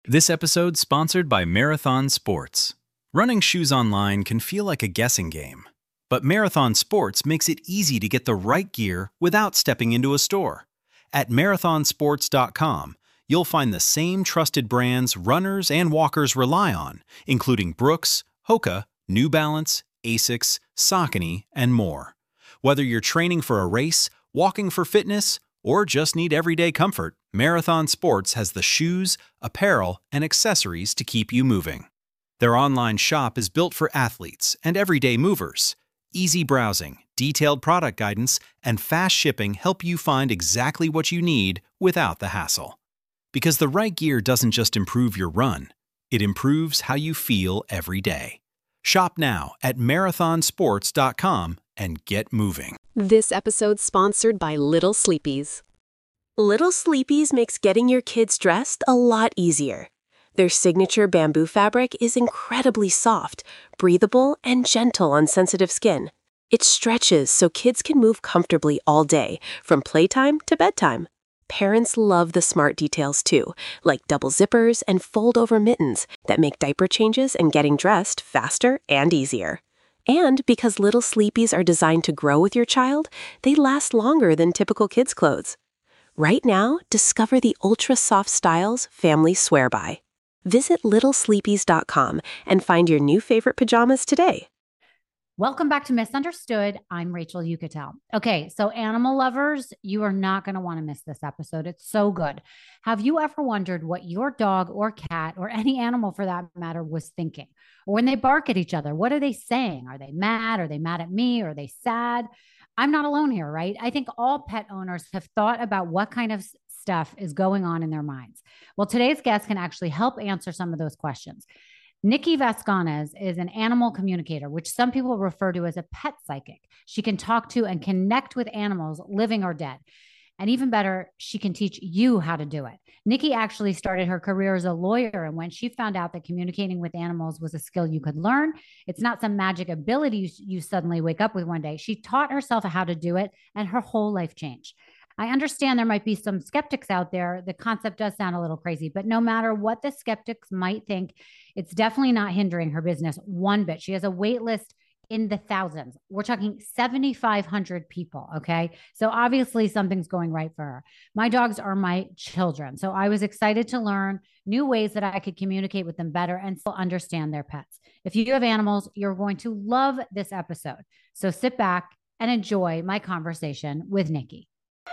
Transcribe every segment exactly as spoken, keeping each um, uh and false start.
This episode sponsored by Marathon Sports. Running shoes online can feel like a guessing game, but Marathon Sports makes it easy to get the right gear without stepping into a store. At marathon sports dot com, you'll find the same trusted brands runners and walkers rely on, including Brooks, Hoka, New Balance, Asics, Saucony, and more. Whether you're training for a race, walking for fitness, or just need everyday comfort, Marathon Sports has the shoes, apparel, and accessories to keep you moving. Their online shop is built for athletes and everyday movers. Easy browsing, detailed product guidance, and fast shipping help you find exactly what you need without the hassle. Because the right gear doesn't just improve your run, it improves how you feel every day. Shop now at marathon sports dot com and get moving. This episode's sponsored by Little Sleepies. Little Sleepies makes getting your kids dressed a lot easier. Their signature bamboo fabric is incredibly soft, breathable, and gentle on sensitive skin. It stretches so kids can move comfortably all day, from playtime to bedtime. Parents love the smart details too, like double zippers and fold-over mittens that make diaper changes and getting dressed faster and easier. And because Little Sleepies are designed to grow with your child, they last longer than typical kids' clothes. Right now, discover the ultra-soft styles families swear by. Visit little sleepies dot com and find your new favorite pajamas today. Welcome back to Misunderstood. I'm Rachel Yucatel. Okay, so animal lovers, you are not going to want to miss this episode. It's so good. Have you ever wondered what your dog or cat, or any animal for that matter, was thinking? Or when they bark at each other, what are they saying? Are they mad? Are they mad at me? Are they sad? I'm not alone here, right? I think all pet owners have thought about what kind of stuff is going on in their minds. Well, today's guest can actually help answer some of those questions. Nikki Vasconez is an animal communicator, which some people refer to as a pet psychic. She can talk to and connect with animals, living or dead. And even better, she can teach you how to do it. Nikki actually started her career as a lawyer, and when she found out that communicating with animals was a skill you could learn, it's not some magic ability you, you suddenly wake up with one day. She taught herself how to do it, and her whole life changed. I understand there might be some skeptics out there. The concept does sound a little crazy, but no matter what the skeptics might think, it's definitely not hindering her business one bit. She has a wait list in the thousands. We're talking seven thousand five hundred people, okay? So obviously something's going right for her. My dogs are my children, so I was excited to learn new ways that I could communicate with them better and still understand their pets. If you have animals, you're going to love this episode. So sit back and enjoy my conversation with Nikki.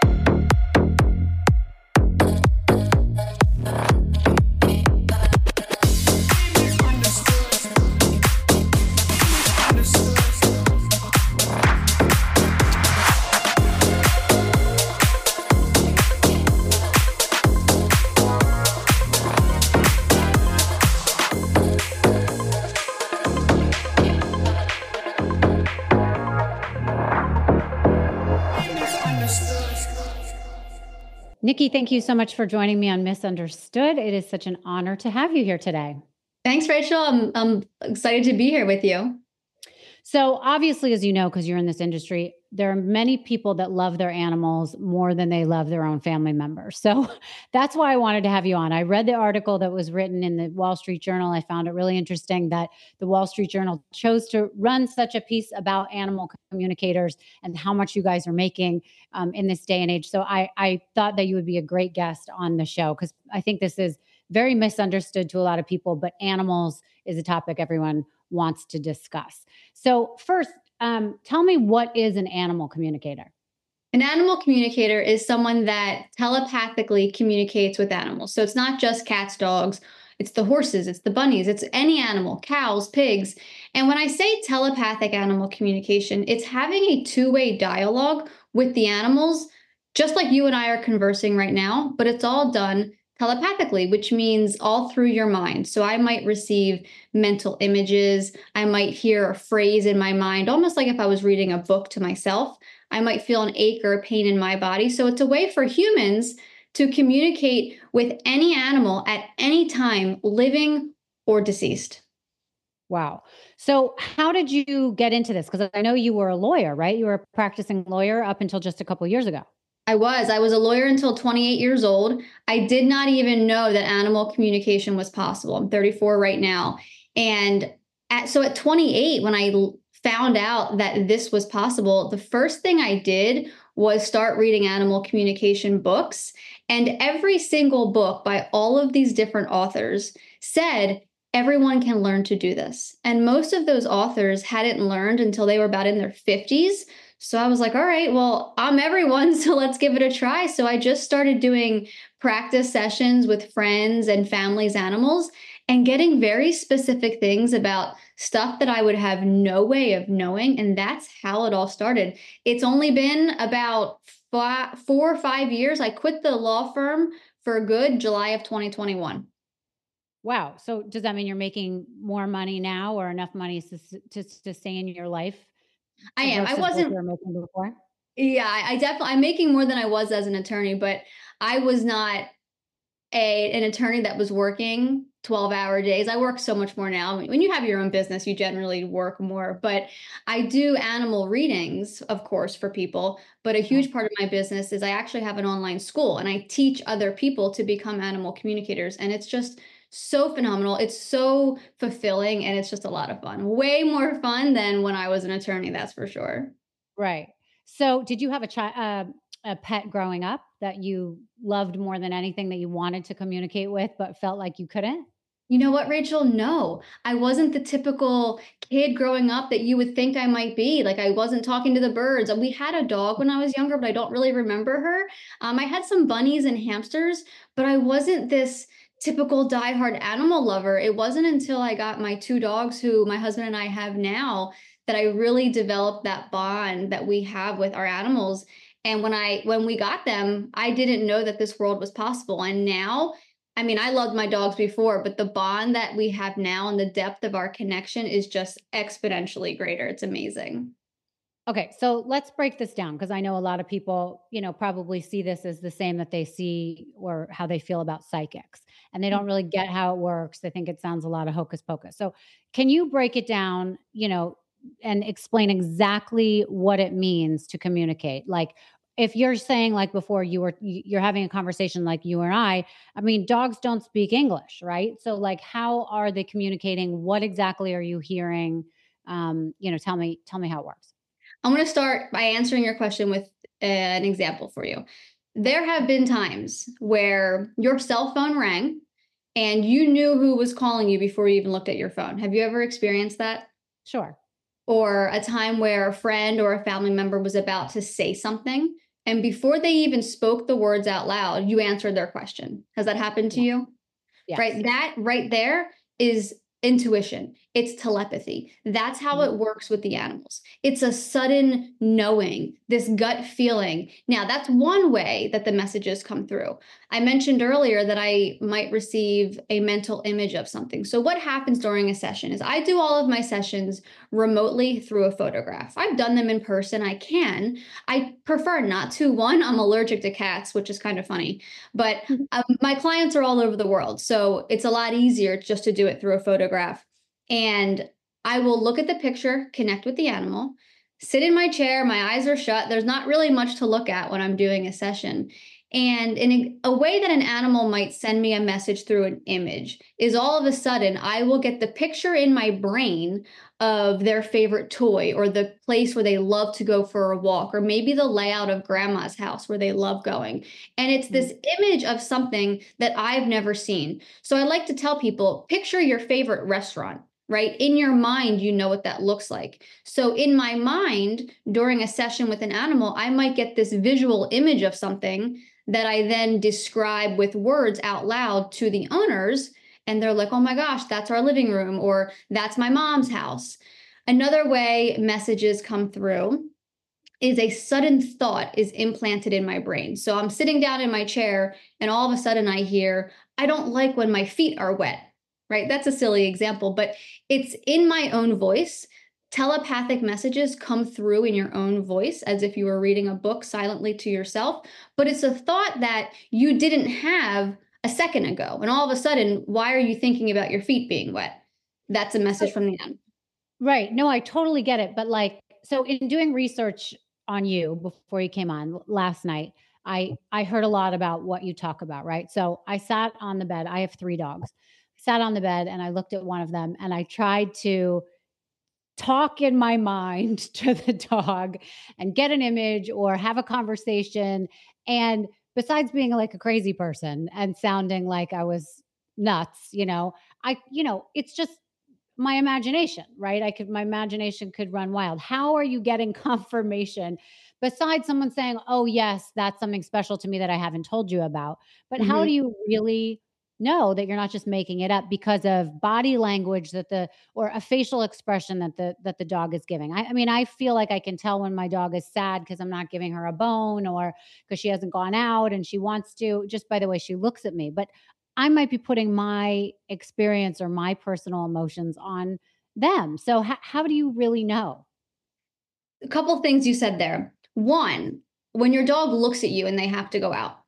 Nikki, thank you so much for joining me on Misunderstood. It is such an honor to have you here today. Thanks, Rachel. I'm, I'm excited to be here with you. So obviously, as you know, because you're in this industry, there are many people that love their animals more than they love their own family members. So that's why I wanted to have you on. I read the article that was written in the Wall Street Journal. I found it really interesting that the Wall Street Journal chose to run such a piece about animal communicators and how much you guys are making um, in this day and age. So I, I thought that you would be a great guest on the show, because I think this is very misunderstood to a lot of people, but animals is a topic everyone wants to discuss. So first, um, tell me, what is an animal communicator? An animal communicator is someone that telepathically communicates with animals. So it's not just cats, dogs, it's the horses, it's the bunnies, it's any animal, cows, pigs. And when I say telepathic animal communication, it's having a two-way dialogue with the animals, just like you and I are conversing right now, but it's all done telepathically, which means all through your mind. So I might receive mental images. I might hear a phrase in my mind, almost like if I was reading a book to myself. I might feel an ache or a pain in my body. So it's a way for humans to communicate with any animal at any time, living or deceased. Wow. So how did you get into this? Because I know you were a lawyer, right? You were a practicing lawyer up until just a couple of years ago. I was. I was a lawyer until twenty-eight years old. I did not even know that animal communication was possible. I'm thirty-four right now. And at, so at twenty-eight, when I found out that this was possible, the first thing I did was start reading animal communication books. And every single book by all of these different authors said, everyone can learn to do this. And most of those authors hadn't learned until they were about in their fifties. So I was like, all right, well, I'm everyone, so let's give it a try. So I just started doing practice sessions with friends and families' animals and getting very specific things about stuff that I would have no way of knowing. And that's how it all started. It's only been about five, four or five years. I quit the law firm for good July of twenty twenty-one. Wow. So does that mean you're making more money now or enough money to, to sustain your life I am. I versus what you wasn't were making before? Yeah, I, I definitely, I'm making more than I was as an attorney, but I was not a an attorney that was working twelve hour days. I work so much more now. When you have your own business, you generally work more, but I do animal readings, of course, for people. But a huge part of my business is I actually have an online school and I teach other people to become animal communicators. And it's just so phenomenal. It's so fulfilling and it's just a lot of fun. Way more fun than when I was an attorney, that's for sure. Right. So did you have a child, uh, a pet growing up that you loved more than anything that you wanted to communicate with, but felt like you couldn't? You know what, Rachel? No, I wasn't the typical kid growing up that you would think I might be. Like I wasn't talking to the birds. We had a dog when I was younger, but I don't really remember her. Um, I had some bunnies and hamsters, but I wasn't this typical diehard animal lover. It wasn't until I got my two dogs, who my husband and I have now, that I really developed that bond that we have with our animals. And when I when we got them, I didn't know that this world was possible. And now, I mean, I loved my dogs before, but the bond that we have now and the depth of our connection is just exponentially greater. It's amazing. Okay, so let's break this down because I know a lot of people, you know, probably see this as the same that they see or how they feel about psychics, and they don't really get how it works. They think it sounds a lot of hocus pocus. So, can you break it down, you know, and explain exactly what it means to communicate? Like, if you're saying, like before, you were you- you're having a conversation like you and I. I mean, dogs don't speak English, right? So, like, how are they communicating? What exactly are you hearing? Um, you know, tell me, tell me how it works. I'm going to start by answering your question with uh, an example for you. There have been times where your cell phone rang and you knew who was calling you before you even looked at your phone. Have you ever experienced that? Sure. Or a time where a friend or a family member was about to say something, and before they even spoke the words out loud, you answered their question. Has that happened to Yeah. you? Yes. Right? That right there is intuition. It's telepathy. That's how Mhm. it works with the animals. It's a sudden knowing, this gut feeling. Now, that's one way that the messages come through. I mentioned earlier that I might receive a mental image of something. So, what happens during a session is I do all of my sessions remotely through a photograph. I've done them in person. I can. I prefer not to. One, I'm allergic to cats, which is kind of funny, but um, my clients are all over the world. So it's a lot easier just to do it through a photograph. And I will look at the picture, connect with the animal, sit in my chair, my eyes are shut. There's not really much to look at when I'm doing a session. And in a, a way that an animal might send me a message through an image is all of a sudden I will get the picture in my brain of their favorite toy or the place where they love to go for a walk, or maybe the layout of grandma's house where they love going. And it's this image of something that I've never seen. So I like to tell people, picture your favorite restaurant, right? In your mind, you know what that looks like. So in my mind, during a session with an animal, I might get this visual image of something that I then describe with words out loud to the owners. And they're like, oh my gosh, that's our living room, or that's my mom's house. Another way messages come through is a sudden thought is implanted in my brain. So I'm sitting down in my chair and all of a sudden I hear, I don't like when my feet are wet, right? That's a silly example, but it's in my own voice. Telepathic messages come through in your own voice as if you were reading a book silently to yourself, but it's a thought that you didn't have a second ago. And all of a sudden, why are you thinking about your feet being wet? That's a message from the animal. Right. No, I totally get it. But like, so in doing research on you before you came on l- last night, I I heard a lot about what you talk about, right? So I sat on the bed. I have three dogs. I sat on the bed and I looked at one of them and I tried to talk in my mind to the dog and get an image or have a conversation. And besides being like a crazy person and sounding like I was nuts, you know, I, you know, it's just my imagination, right? I could, my imagination could run wild. How are you getting confirmation besides someone saying, oh, yes, that's something special to me that I haven't told you about? But how Mhm. do you really know that you're not just making it up because of body language that the or a facial expression that the that the dog is giving? I, I mean, I feel like I can tell when my dog is sad because I'm not giving her a bone or because she hasn't gone out and she wants to, just by the way she looks at me. But I might be putting my experience or my personal emotions on them. So h- how do you really know? A couple things you said there. One, when your dog looks at you and they have to go out,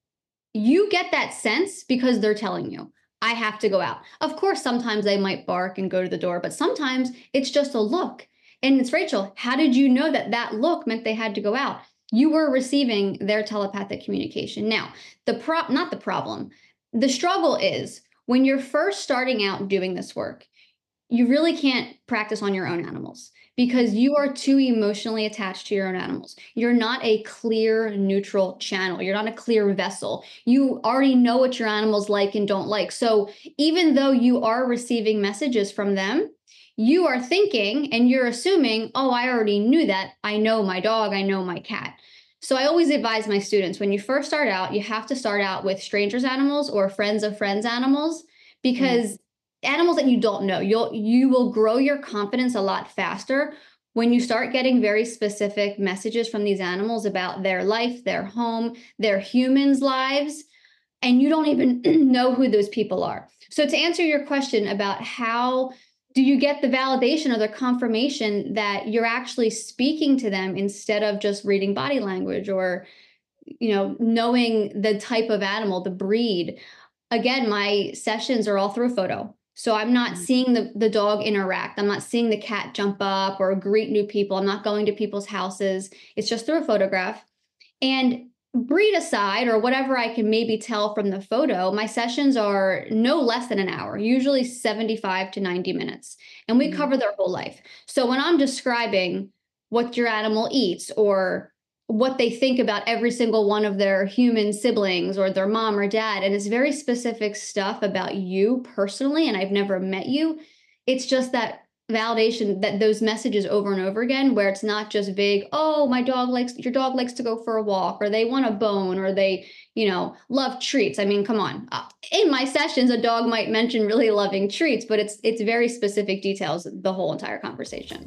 you get that sense because they're telling you, I have to go out. Of course, sometimes they might bark and go to the door, but sometimes it's just a look. And it's Rachel, how did you know that that look meant they had to go out? You were receiving their telepathic communication. Now, the prop, not the problem, the struggle is when you're first starting out doing this work, you really can't practice on your own animals because you are too emotionally attached to your own animals. You're not a clear, neutral channel. You're not a clear vessel. You already know what your animals like and don't like. So even though you are receiving messages from them, you are thinking and you're assuming, oh, I already knew that. I know my dog, I know my cat. So I always advise my students when you first start out, you have to start out with strangers' animals or friends of friends' animals Mm. because animals that you don't know, you'll you will grow your confidence a lot faster when you start getting very specific messages from these animals about their life, their home, their humans' lives, and you don't even know who those people are. So to answer your question about how do you get the validation or the confirmation that you're actually speaking to them instead of just reading body language or you know knowing the type of animal, the breed. Again, my sessions are all through a photo. So I'm not Mm. seeing the, the dog interact. I'm not seeing the cat jump up or greet new people. I'm not going to people's houses. It's just through a photograph. And breed aside, or whatever I can maybe tell from the photo, my sessions are no less than an hour, usually seventy-five to ninety minutes. And we Mm. cover their whole life. So when I'm describing what your animal eats or what they think about every single one of their human siblings or their mom or dad, and it's very specific stuff about you personally, and I've never met you, it's just that validation that those messages over and over again where it's not just vague, oh my dog likes your dog likes to go for a walk or they want a bone or they you know love treats. I mean, come on. Uh, in my sessions a dog might mention really loving treats, but it's it's very specific details the whole entire conversation.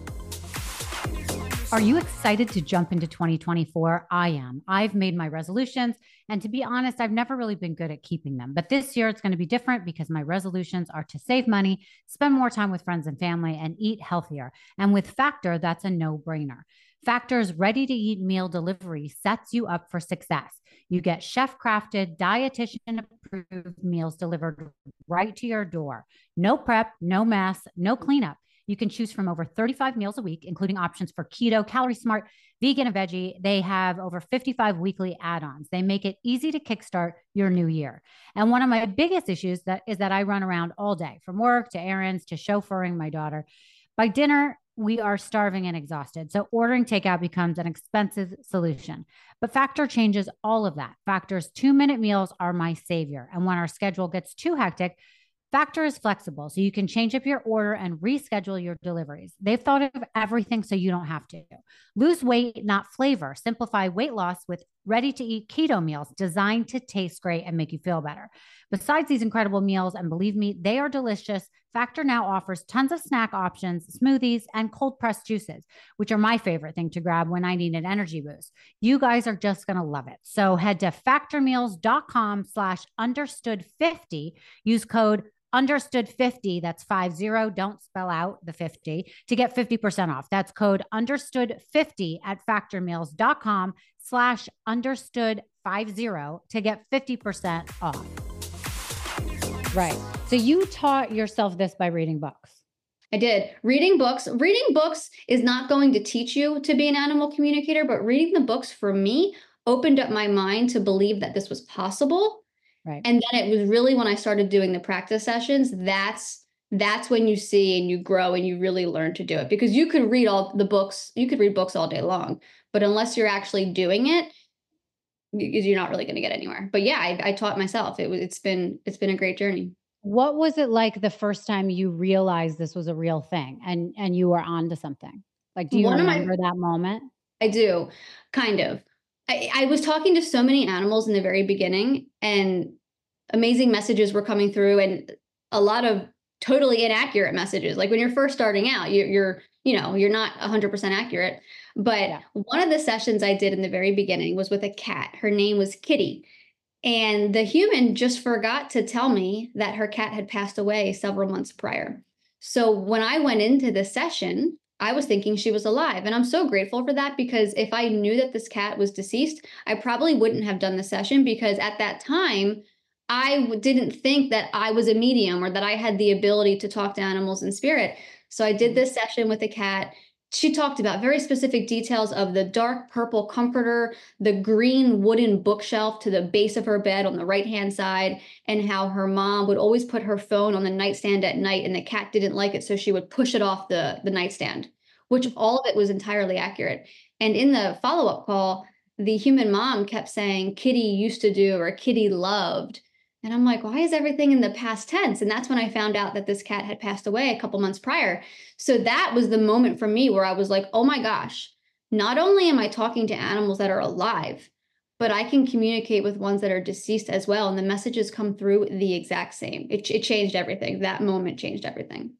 Are you excited to jump into twenty twenty-four? I am. I've made my resolutions. And to be honest, I've never really been good at keeping them. But this year it's going to be different because my resolutions are to save money, spend more time with friends and family, and eat healthier. And with Factor, that's a no brainer. Factor's ready to eat meal delivery sets you up for success. You get chef crafted, dietitian approved meals delivered right to your door. No prep, no mess, no cleanup. You can choose from over thirty-five meals a week, including options for keto, calorie smart, vegan, and veggie. They have over fifty-five weekly add-ons. They make it easy to kickstart your new year. And one of my biggest issues that is that I run around all day, from work to errands to chauffeuring my daughter. By dinner, we are starving and exhausted. So ordering takeout becomes an expensive solution. But Factor changes all of that. Factor's two-minute meals are my savior. And when our schedule gets too hectic, Factor is flexible, so you can change up your order and reschedule your deliveries. They've thought of everything so you don't have to. Lose weight, not flavor. Simplify weight loss with ready-to-eat keto meals designed to taste great and make you feel better. Besides these incredible meals, and believe me, they are delicious, Factor now offers tons of snack options, smoothies, and cold-pressed juices, which are my favorite thing to grab when I need an energy boost. You guys are just going to love it. So head to factormeals.com slash understood 50. Use code understood fifty, that's five zero, don't spell out the fifty, to get fifty percent off. That's code understood fifty at factormeals.com slash understood 50 to get fifty percent off. Right. So you taught yourself this by reading books. I did. Reading books. Reading books is not going to teach you to be an animal communicator, but reading the books for me opened up my mind to believe that this was possible. Right. And then it was really when I started doing the practice sessions, that's that's when you see and you grow and you really learn to do it. Because you could read all the books, you could read books all day long, but unless you're actually doing it, you're not really going to get anywhere. But yeah, I, I taught myself. It was it's been it's been a great journey. What was it like the first time you realized this was a real thing and and you were onto something? Like, do you One of my remember that moment? I do, kind of. I, I was talking to so many animals in the very beginning, and amazing messages were coming through, and a lot of totally inaccurate messages. Like when you're first starting out, you're, you're you know, you're not one hundred percent accurate. But Yeah. one of the sessions I did in the very beginning was with a cat. Her name was Kitty. And the human just forgot to tell me that her cat had passed away several months prior. So when I went into the session, I was thinking she was alive. And I'm so grateful for that, because if I knew that this cat was deceased, I probably wouldn't have done the session, because at that time, I w- didn't think that I was a medium or that I had the ability to talk to animals in spirit. So I did this session with the cat. She talked about very specific details of the dark purple comforter, the green wooden bookshelf to the base of her bed on the right-hand side, and how her mom would always put her phone on the nightstand at night, and the cat didn't like it, so she would push it off the, the nightstand, which all of it was entirely accurate. And in the follow-up call, the human mom kept saying, Kitty used to do, or Kitty loved. And I'm like, why is everything in the past tense? And that's when I found out that this cat had passed away a couple months prior. So that was the moment for me where I was like, oh my gosh, not only am I talking to animals that are alive, but I can communicate with ones that are deceased as well. And the messages come through the exact same. It, it changed everything. That moment changed everything.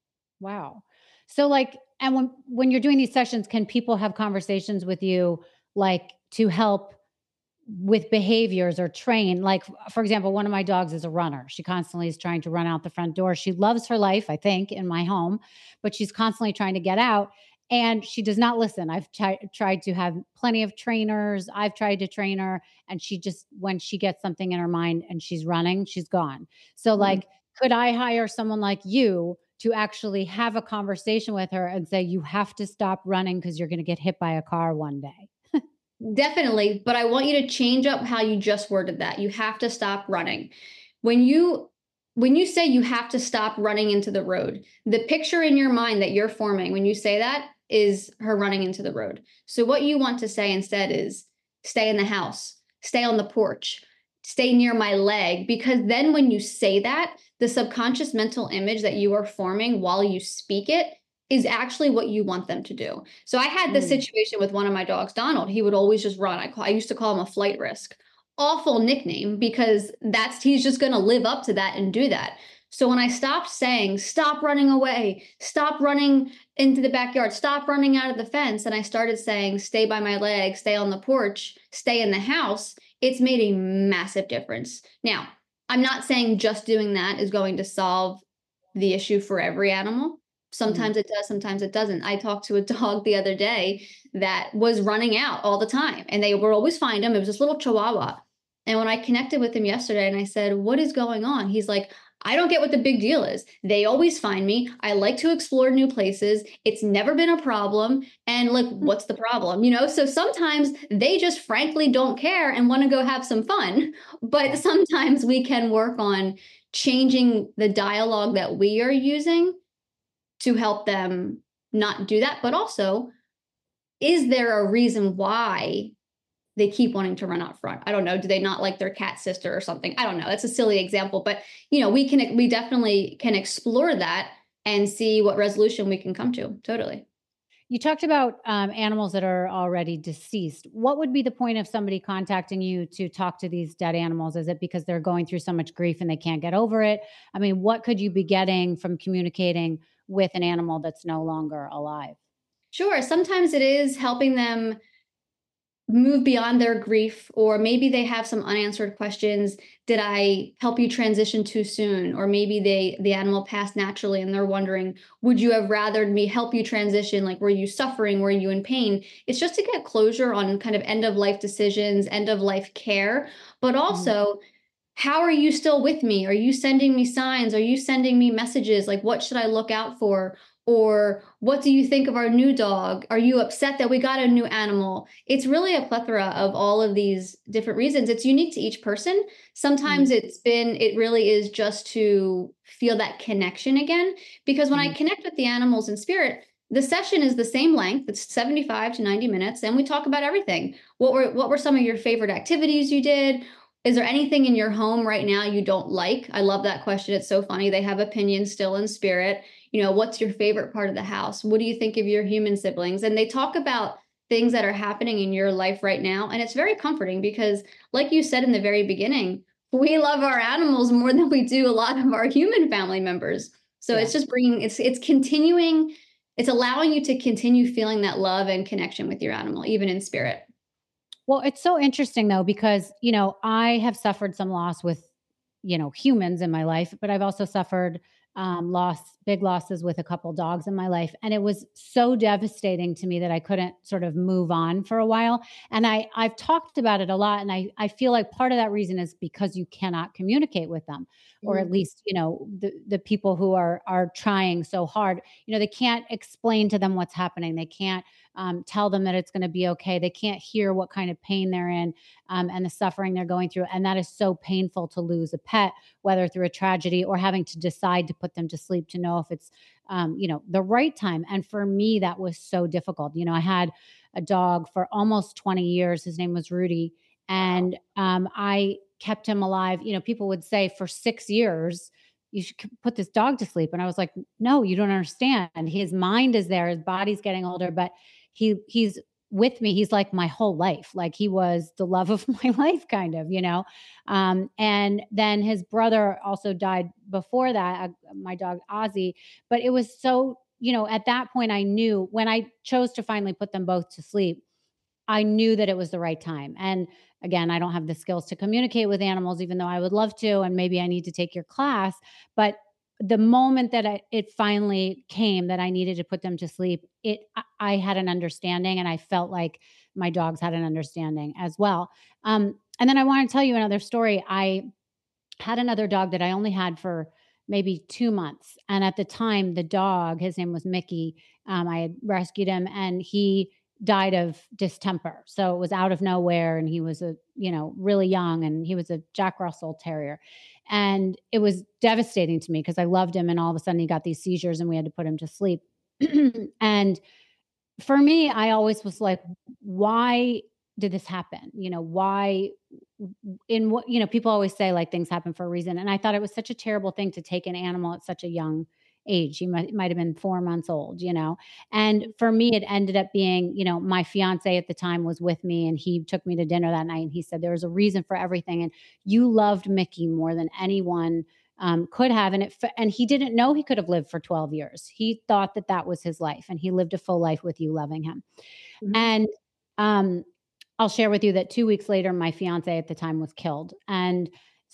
Wow. So like, and when when you're doing these sessions, can people have conversations with you like to help with behaviors or train? Like, for example, one of my dogs is a runner. She constantly is trying to run out the front door. She loves her life, I think, in my home, but she's constantly trying to get out and she does not listen. I've tri- tried to have plenty of trainers. I've tried to train her, and she just, when she gets something in her mind and she's running, she's gone. So, Mhm. like, could I hire someone like you to actually have a conversation with her and say, you have to stop running because you're going to get hit by a car one day? Definitely, but I want you to change up how you just worded that. You have to stop running. When you when you say you have to stop running into the road, the picture in your mind that you're forming when you say that is her running into the road. So what you want to say instead is stay in the house, stay on the porch, stay near my leg, because then when you say that, the subconscious mental image that you are forming while you speak it is actually what you want them to do. So I had this Mm. situation with one of my dogs, Donald. He would always just run. I call, I used to call him a flight risk. Awful nickname, because that's he's just going to live up to that and do that. So when I stopped saying, stop running away, stop running into the backyard, stop running out of the fence, and I started saying, stay by my leg, stay on the porch, stay in the house, it's made a massive difference. Now, I'm not saying just doing that is going to solve the issue for every animal. Mhm. Sometimes it does, sometimes it doesn't. I talked to a dog the other day that was running out all the time, and they would always find him. It was this little Chihuahua. And when I connected with him yesterday and I said, what is going on? He's like, I don't get what the big deal is. They always find me. I like to explore new places. It's never been a problem. And like, what's the problem? You know, so sometimes they just frankly don't care and want to go have some fun. But sometimes we can work on changing the dialogue that we are using to help them not do that. But also, is there a reason why they keep wanting to run out front? I don't know. Do they not like their cat sister or something? I don't know. That's a silly example, but you know, we can we definitely can explore that and see what resolution we can come to. Totally. You talked about um, animals that are already deceased. What would be the point of somebody contacting you to talk to these dead animals? Is it because they're going through so much grief and they can't get over it? I mean, what could you be getting from communicating with an animal that's no longer alive? Sure. Sometimes it is helping them move beyond their grief, or maybe they have some unanswered questions. Did I help you transition too soon? Or maybe they the animal passed naturally and they're wondering, would you have rather me help you transition? Like, were you suffering? Were you in pain? It's just to get closure on kind of end of life decisions, end of life care, but Mhm. also, how are you still with me? Are you sending me signs? Are you sending me messages? Like, what should I look out for? Or what do you think of our new dog? Are you upset that we got a new animal? It's really a plethora of all of these different reasons. It's unique to each person. Sometimes Mhm. it's been, it really is just to feel that connection again. Because when I Mhm. connect with the animals in spirit, the session is the same length. It's seventy-five to ninety minutes, and we talk about everything. What were what were some of your favorite activities you did? Is there anything in your home right now you don't like? I love that question. It's so funny. They have opinions still in spirit. You know, what's your favorite part of the house? What do you think of your human siblings? And they talk about things that are happening in your life right now. And it's very comforting because, like you said in the very beginning, we love our animals more than we do a lot of our human family members. So Yeah. it's just bringing, it's, it's continuing, it's allowing you to continue feeling that love and connection with your animal, even in spirit. Well, it's so interesting though, because, you know, I have suffered some loss with, you know, humans in my life, but I've also suffered um, loss, big losses with a couple dogs in my life. And it was so devastating to me that I couldn't sort of move on for a while. And I, I've talked about it a lot. And I, I feel like part of that reason is because you cannot communicate with them, or at Mhm. least, you know, the, the people who are, are trying so hard, you know, they can't explain to them what's happening. They can't um, tell them that it's going to be okay. They can't hear what kind of pain they're in um, and the suffering they're going through. And that is so painful to lose a pet, whether through a tragedy or having to decide to put them to sleep to know if it's, um, you know, the right time. And for me, that was so difficult. You know, I had a dog for almost twenty years. His name was Rudy. And um, I kept him alive. You know, people would say for six years, you should put this dog to sleep. And I was like, no, you don't understand. His mind is there. His body's getting older, but he he's with me. He's like my whole life. Like he was the love of my life, kind of, you know. Um, and then his brother also died before that, uh, my dog Ozzy. But it was so, you know, at that point, I knew when I chose to finally put them both to sleep, I knew that it was the right time. And again, I don't have the skills to communicate with animals, even though I would love to. And maybe I need to take your class. But the moment that I, it finally came that I needed to put them to sleep, it I I had an understanding, and I felt like my dogs had an understanding as well. Um, and then I want to tell you another story. I had another dog that I only had for maybe two months, and at the time, the dog, his name was Mickey, um, I had rescued him, and he died of distemper. So it was out of nowhere, and he was a, you know, really young, and he was a Jack Russell Terrier. And it was devastating to me because I loved him, and all of a sudden he got these seizures, and we had to put him to sleep. And for me, I always was like, why did this happen? You know, why in what, you know, people always say like things happen for a reason. And I thought it was such a terrible thing to take an animal at such a young age. He might might have been four months old, you know. And for me, it ended up being, you know, my fiance at the time was with me, and he took me to dinner that night, and he said there was a reason for everything. And you loved Mickey more than anyone um, could have. And it, and he didn't know he could have lived for twelve years. He thought that that was his life, and he lived a full life with you loving him. Mhm. And um, I'll share with you that two weeks later, my fiance at the time was killed. And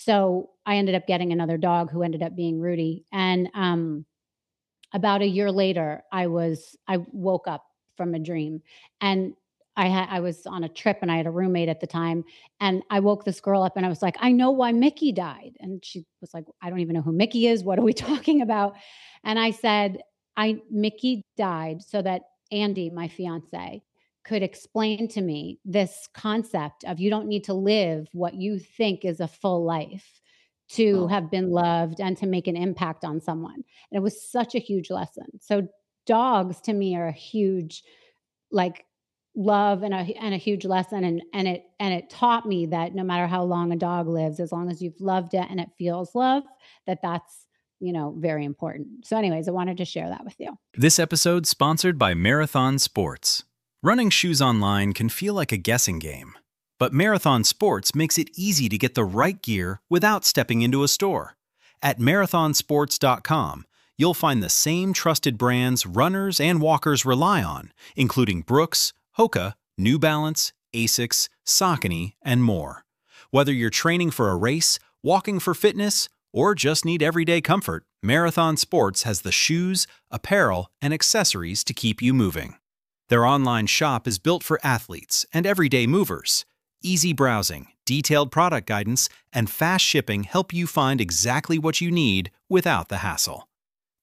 so I ended up getting another dog who ended up being Rudy. And um, about a year later, I was I woke up from a dream, and I had I was on a trip, and I had a roommate at the time, and I woke this girl up, and I was like, "I know why Mickey died." And she was like, "I don't even know who Mickey is. What are we talking about?" And I said, "I Mickey died so that Andy, my fiance, could explain to me this concept of you don't need to live what you think is a full life to Oh. have been loved and to make an impact on someone." And it was such a huge lesson. So dogs to me are a huge like love and a and a huge lesson, and and it and it taught me that no matter how long a dog lives, as long as you've loved it and it feels love, that that's, you know, very important. So anyways, I wanted to share that with you. This episode sponsored by Marathon Sports. Running shoes online can feel like a guessing game, but Marathon Sports makes it easy to get the right gear without stepping into a store. At marathon sports dot com, you'll find the same trusted brands runners and walkers rely on, including Brooks, Hoka, New Balance, Asics, Saucony, and more. Whether you're training for a race, walking for fitness, or just need everyday comfort, Marathon Sports has the shoes, apparel, and accessories to keep you moving. Their online shop is built for athletes and everyday movers. Easy browsing, detailed product guidance, and fast shipping help you find exactly what you need without the hassle.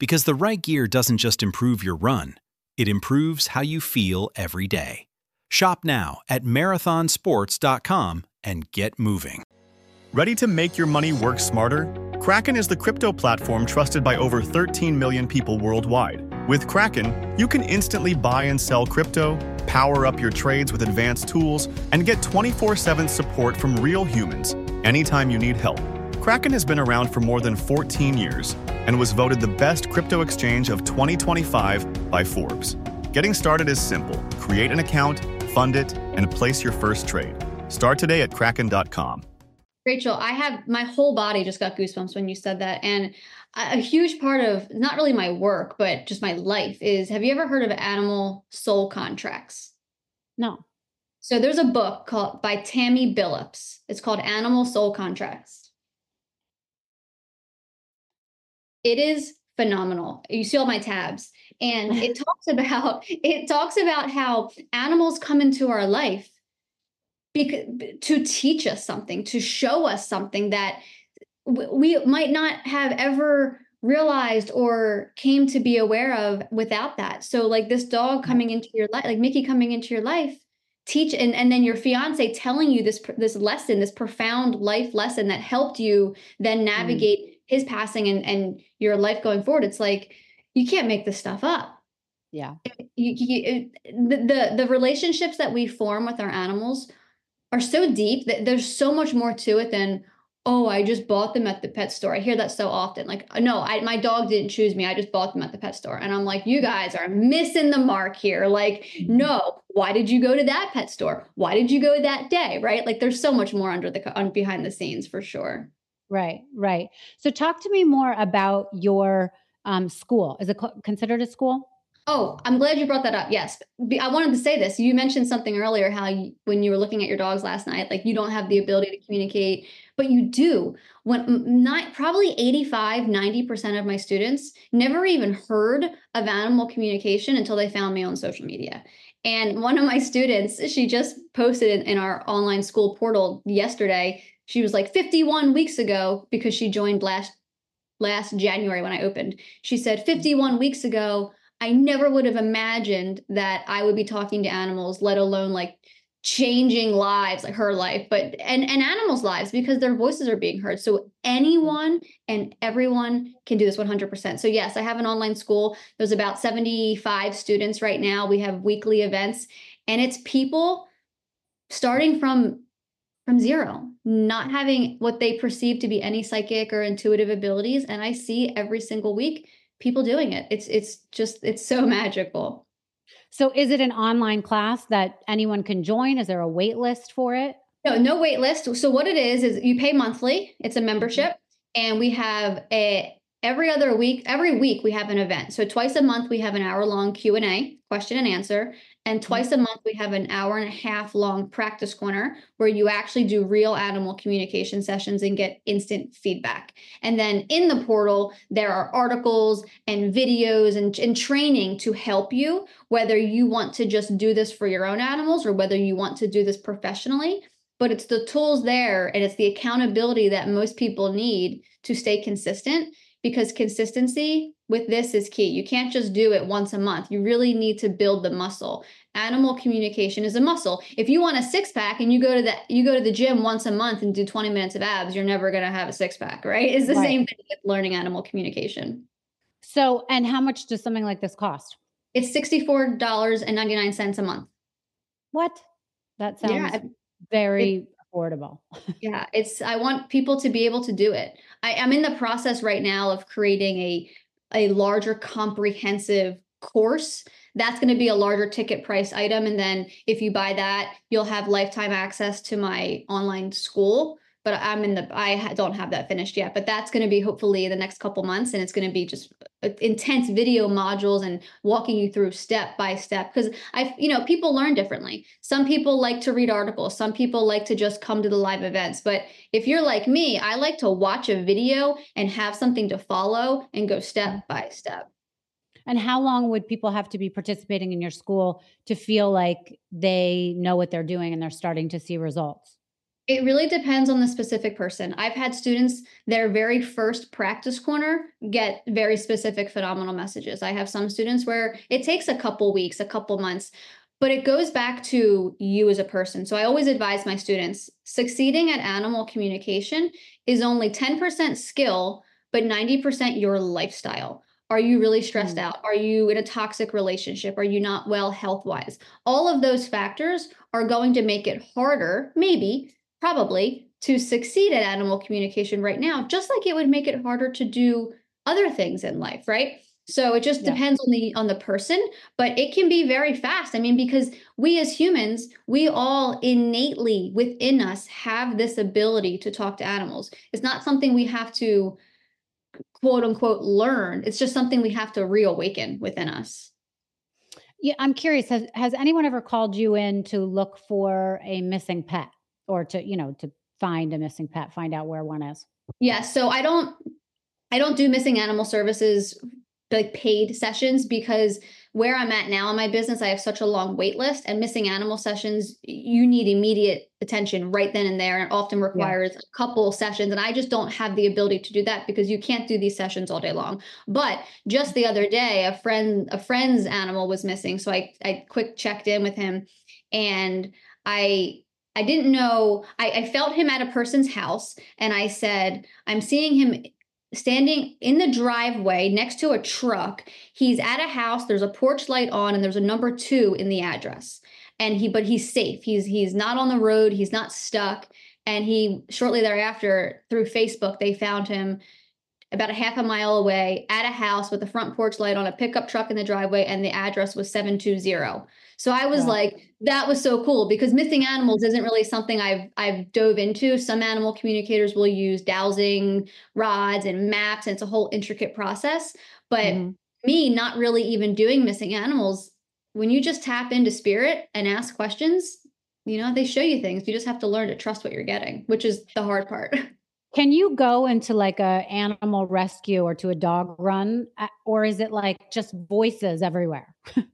Because the right gear doesn't just improve your run, it improves how you feel every day. Shop now at marathon sports dot com and get moving. Ready to make your money work smarter? Kraken is the crypto platform trusted by over thirteen million people worldwide. With Kraken, you can instantly buy and sell crypto, power up your trades with advanced tools, and get twenty-four seven support from real humans anytime you need help. Kraken has been around for more than fourteen years and was voted the best crypto exchange of twenty twenty-five by Forbes. Getting started is simple. Create an account, fund it, and place your first trade. Start today at kraken dot com. Rachel, I have my whole body just got goosebumps when you said that. And a huge part of not really my work, but just my life is, have you ever heard of animal soul contracts? No. So there's a book called by Tammy Billups. It's called Animal Soul Contracts. It is phenomenal. You see all my tabs. And it talks about it talks about how animals come into our life because, to teach us something, to show us something that we might not have ever realized or came to be aware of without that. So like this dog coming into your life, like Mickey coming into your life, teach, and, and then your fiance telling you this, this lesson, this profound life lesson that helped you then navigate mm. his passing and, and your life going forward. It's like, you can't make this stuff up. Yeah. You, you, the, the, the relationships that we form with our animals are so deep that there's so much more to it than, oh, I just bought them at the pet store. I hear that so often. Like, no, I, my dog didn't choose me. I just bought them at the pet store. And I'm like, you guys are missing the mark here. Like, no, why did you go to that pet store? Why did you go that day? Right? Like, there's so much more under the on, behind the scenes for sure. Right, right. So talk to me more about your um, school. Is it co- considered a school? Oh, I'm glad you brought that up. Yes. I wanted to say this. You mentioned something earlier, how you, when you were looking at your dogs last night, like you don't have the ability to communicate, but you do. When not probably eighty-five, ninety percent of my students never even heard of animal communication until they found me on social media. And one of my students, she just posted in, in our online school portal yesterday. She was like fifty-one weeks ago, because she joined last last January when I opened. She said fifty-one weeks ago, I never would have imagined that I would be talking to animals, let alone like changing lives, like her life, but and, and animals' lives, because their voices are being heard. So anyone and everyone can do this one hundred percent. So yes, I have an online school. There's about seventy-five students right now. We have weekly events, and it's people starting from from zero, not having what they perceive to be any psychic or intuitive abilities. And I see every single week people doing it. It's it's just, it's so magical. So is it an online class that anyone can join? Is there a wait list for it? No, no wait list. So what it is, is you pay monthly. It's a membership. Mm-hmm. And we have a, every other week, every week we have an event. So twice a month, we have an hour long Q and A, question and answer. And twice a month, we have an hour and a half long practice corner where you actually do real animal communication sessions and get instant feedback. And then in the portal, there are articles and videos and, and training to help you, whether you want to just do this for your own animals or whether you want to do this professionally. But it's the tools there, and it's the accountability that most people need to stay consistent, because consistency with this is key. You can't just do it once a month. You really need to build the muscle. Animal communication is a muscle. If you want a six pack and you go to the you go to the gym once a month and do twenty minutes of abs, you're never going to have a six pack, right? It's the right. same thing with learning animal communication. So, and how much does something like this cost? It's sixty-four dollars and ninety-nine cents a month. What? That sounds yeah, very it, affordable. Yeah, it's, I want people to be able to do it. I, I'm in the process right now of creating a, a larger comprehensive course. That's going to be a larger ticket price item. And then if you buy that, you'll have lifetime access to my online school. But I'm in the, I don't have that finished yet, but that's going to be hopefully the next couple months. And it's going to be just intense video modules and walking you through step by step. Because I, you know, people learn differently. Some people like to read articles. Some people like to just come to the live events. But if you're like me, I like to watch a video and have something to follow and go step by step. And how long would people have to be participating in your school to feel like they know what they're doing and they're starting to see results? It really depends on the specific person. I've had students, their very first practice corner, get very specific phenomenal messages. I have some students where it takes a couple weeks, a couple months, but it goes back to you as a person. So I always advise my students, succeeding at animal communication is only ten percent skill, but ninety percent your lifestyle. Are you really stressed Mm. out? Are you in a toxic relationship? Are you not well health-wise? All of those factors are going to make it harder, maybe, probably, to succeed at animal communication right now, just like it would make it harder to do other things in life, right? So it just Yeah. depends on the on the person, but it can be very fast. I mean, because we as humans, we all innately within us have this ability to talk to animals. It's not something we have to quote unquote learn. It's just something we have to reawaken within us. Yeah, I'm curious, has has anyone ever called you in to look for a missing pet or to, you know, to find a missing pet, find out where one is? Yeah, so I don't I don't do missing animal services like paid sessions because where I'm at now in my business, I have such a long wait list, and missing animal sessions, you need immediate attention right then and there, and it often Yeah. requires a couple sessions. And I just don't have the ability to do that because you can't do these sessions all day long. But just the other day, a friend, a friend's animal was missing. So I, I quick checked in with him, and I I didn't know, I, I felt him at a person's house, and I said, I'm seeing him standing in the driveway next to a truck. He's at a house, there's a porch light on, and there's a number two in the address. And he, but he's safe. He's he's not on the road, he's not stuck. And he shortly thereafter, through Facebook, they found him about a half a mile away at a house with a front porch light on, a pickup truck in the driveway, and the address was seven two zero. So I was Wow. like, that was so cool, because missing animals isn't really something I've I've dove into. Some animal communicators will use dowsing rods and maps, and it's a whole intricate process. But Mhm. me not really even doing missing animals, when you just tap into spirit and ask questions, you know, they show you things. You just have to learn to trust what you're getting, which is the hard part. Can you go into like a animal rescue or to a dog run, uh, or is it like just voices everywhere?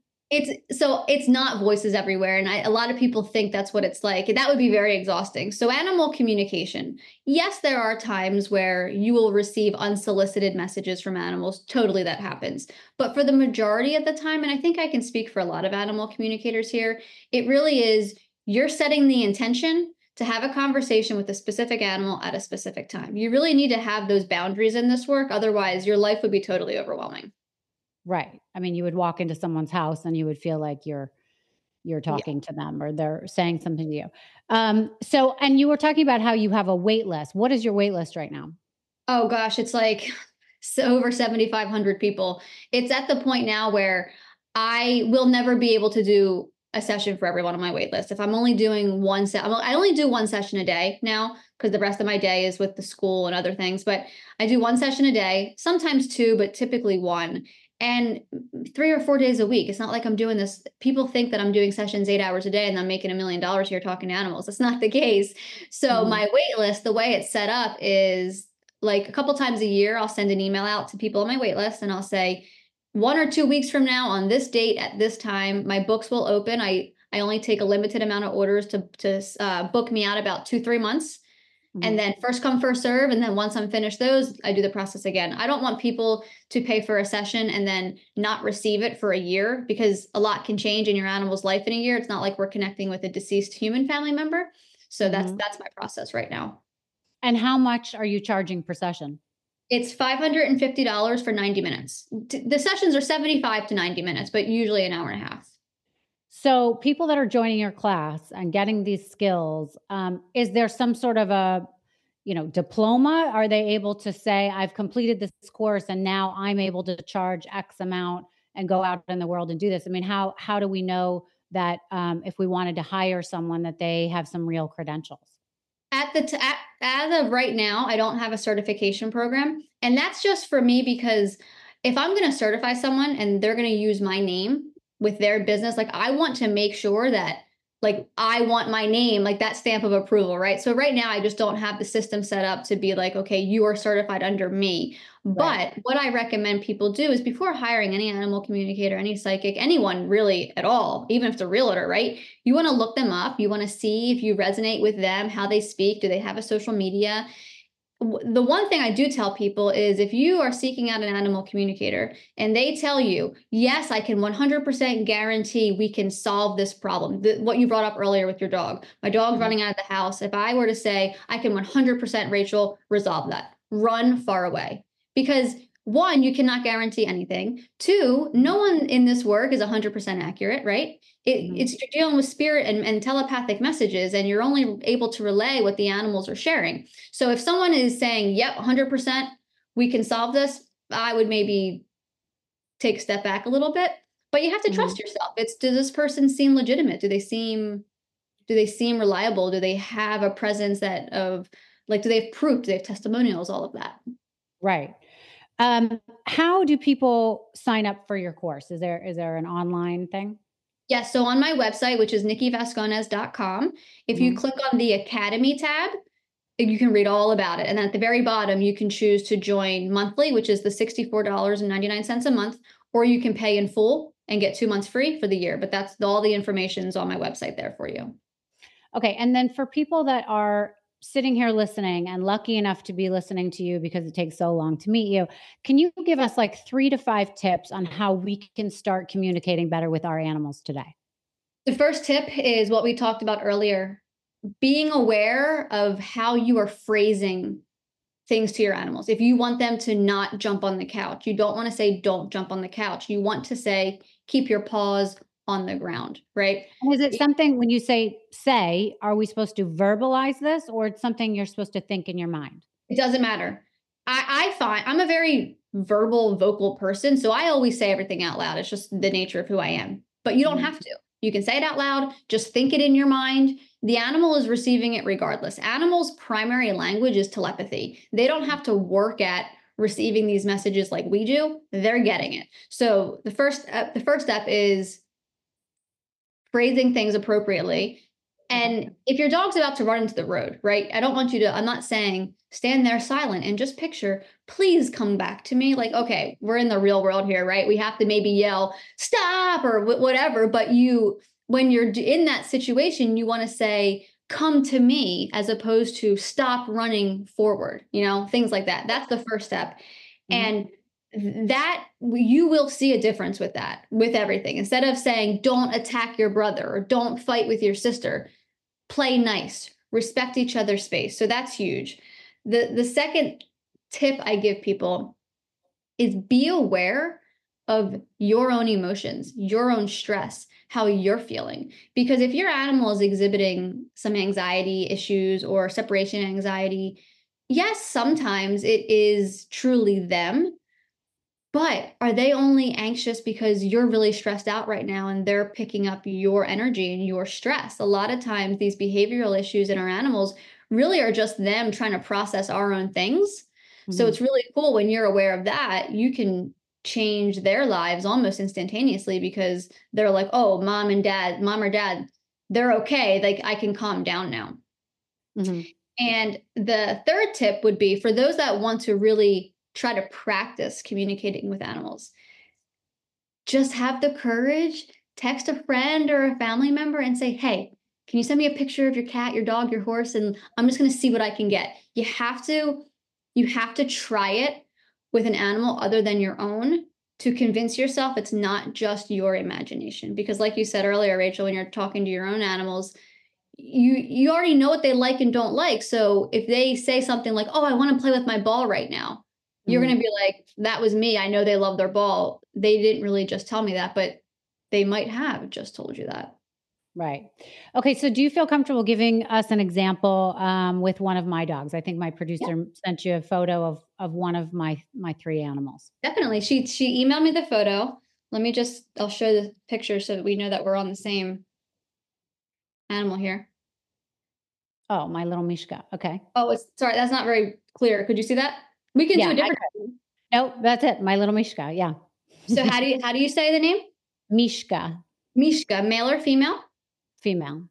It's so it's not voices everywhere. And I, a lot of people think that's what it's like. And that would be very exhausting. So animal communication. Yes, there are times where you will receive unsolicited messages from animals. Totally, that happens. But for the majority of the time, and I think I can speak for a lot of animal communicators here, it really is you're setting the intention to have a conversation with a specific animal at a specific time. You really need to have those boundaries in this work. Otherwise, your life would be totally overwhelming. Right. I mean, you would walk into someone's house and you would feel like you're you're Yeah. talking to them or they're saying something to you. Um, so, and you were talking about how you have a wait list. What is your wait list right now? Oh gosh, it's like so over seventy-five hundred people. It's at the point now where I will never be able to do a session for everyone on my wait list. If I'm only doing one set, I only do one session a day now because the rest of my day is with the school and other things. But I do one session a day, sometimes two, but typically one. And three or four days a week. It's not like I'm doing this. People think that I'm doing sessions eight hours a day and I'm making a million dollars here talking to animals. That's not the case. So Mhm. my wait list, the way it's set up is like a couple times a year, I'll send an email out to people on my wait list, and I'll say, one or two weeks from now on this date at this time, my books will open. I, I only take a limited amount of orders to, to uh, book me out about two, three months. Mhm. And then first come, first serve. And then once I'm finished those, I do the process again. I don't want people to pay for a session and then not receive it for a year, because a lot can change in your animal's life in a year. It's not like we're connecting with a deceased human family member. So that's Mhm. that's my process right now. And how much are you charging per session? It's five hundred fifty dollars for ninety minutes. T- The sessions are seventy-five to ninety minutes, but usually an hour and a half. So, people that are joining your class and getting these skills, um, is there some sort of a, you know, diploma? Are they able to say, I've completed this course and now I'm able to charge X amount and go out in the world and do this? I mean, how how do we know that um, if we wanted to hire someone that they have some real credentials? At the t- at, as of right now, I don't have a certification program, and that's just for me because if I'm going to certify someone and they're going to use my name with their business, like I want to make sure that like, I want my name, like that stamp of approval, right? So right now I just don't have the system set up to be like, okay, you are certified under me. Right. But what I recommend people do is before hiring any animal communicator, any psychic, anyone really at all, even if it's a realtor, right? You want to look them up. You want to see if you resonate with them, how they speak. Do they have a social media? The one thing I do tell people is if you are seeking out an animal communicator and they tell you, yes, I can one hundred percent guarantee we can solve this problem. The, what you brought up earlier with your dog, my dog's Mhm. running out of the house. If I were to say, I can one hundred percent, Rachel, resolve that, run far away. Because one, you cannot guarantee anything. Two, no one in this work is one hundred percent accurate, right? It, Mhm. it's you're dealing with spirit and, and telepathic messages, and you're only able to relay what the animals are sharing. So if someone is saying, yep, one hundred percent, we can solve this, I would maybe take a step back a little bit. But you have to Mhm. trust yourself. It's, does this person seem legitimate? Do they seem, do they seem reliable? Do they have a presence that of, like, do they have proof? Do they have testimonials? All of that. Right. Um, how do people sign up for your course? Is there is there an online thing? Yes. So on my website, which is nikki vasconez dot com, if you Mhm. click on the Academy tab, you can read all about it. And at the very bottom, you can choose to join monthly, which is the sixty-four dollars and ninety-nine cents a month, or you can pay in full and get two months free for the year. But that's all the information is on my website there for you. Okay. And then for people that are sitting here listening and lucky enough to be listening to you because it takes so long to meet you, can you give us like three to five tips on how we can start communicating better with our animals today? The first tip is what we talked about earlier, being aware of how you are phrasing things to your animals. If you want them to not jump on the couch, you don't want to say, don't jump on the couch. You want to say, keep your paws on the ground, right? And is it something when you say say, are we supposed to verbalize this or it's something you're supposed to think in your mind? It doesn't matter. I, I find I'm a very verbal, vocal person. So I always say everything out loud. It's just the nature of who I am. But you don't Mhm. have to. You can say it out loud, just think it in your mind. The animal is receiving it regardless. Animals' primary language is telepathy. They don't have to work at receiving these messages like we do. They're getting it. So the first uh, the first step is phrasing things appropriately. Okay. And if your dog's about to run into the road, right? I don't want you to, I'm not saying stand there silent and just picture, please come back to me. Like, okay, we're in the real world here, right? We have to maybe yell, stop or wh- whatever. But you, when you're d- in that situation, you want to say, come to me as opposed to stop running forward, you know, things like that. That's the first step. Mhm. And that you will see a difference with that, with everything. Instead of saying, don't attack your brother or don't fight with your sister, play nice, respect each other's space. So that's huge. The, the second tip I give people is be aware of your own emotions, your own stress, how you're feeling. Because if your animal is exhibiting some anxiety issues or separation anxiety, yes, sometimes it is truly them. But are they only anxious because you're really stressed out right now and they're picking up your energy and your stress? A lot of times, these behavioral issues in our animals really are just them trying to process our own things. So Mhm. it's really cool when you're aware of that, you can change their lives almost instantaneously because they're like, oh, mom and dad, mom or dad, they're okay. Like I can calm down now. Mhm. And the third tip would be for those that want to really try to practice communicating with animals, just have the courage, text a friend or a family member and say, hey, can you send me a picture of your cat, your dog, your horse? And I'm just going to see what I can get. You have to, you have to try it with an animal other than your own to convince yourself it's not just your imagination. Because like you said earlier, Rachel, when you're talking to your own animals, you you already know what they like and don't like. So if they say something like, "Oh, I want to play with my ball right now," you're Mhm. going to be like, "That was me. I know they love their ball. They didn't really just tell me that, but they might have just told you that." Right. Okay. So, do you feel comfortable giving us an example um, with one of my dogs? I think my Yeah, producer sent you a photo of of one of my my three animals. definitely. She she emailed me the photo. Let me just I'll show the picture so that we know that we're on the same animal here. Oh, my little Mishka. Okay. Oh, it's sorry, that's not very clear. Could you see that? We can do Yeah. a I different. No, that's it. My little Mishka. Yeah. So how do you how do you say the name? Mishka. Mishka, male or female? Female.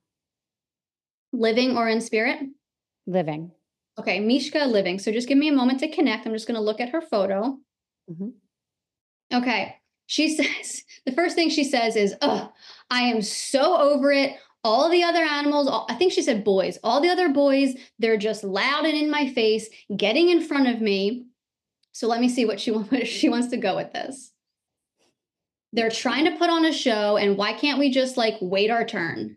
Living or in spirit? Living. Okay, Mishka living. So just give me a moment to connect. I'm just going to look at her photo. Mm-hmm. Okay. She says, the first thing she says is, oh, I am so over it. All the other animals, all, I think she said boys, all the other boys, they're just loud and in my face, getting in front of me. So let me see what she, what she wants to go with this. They're trying to put on a show, and why can't we just like wait our turn?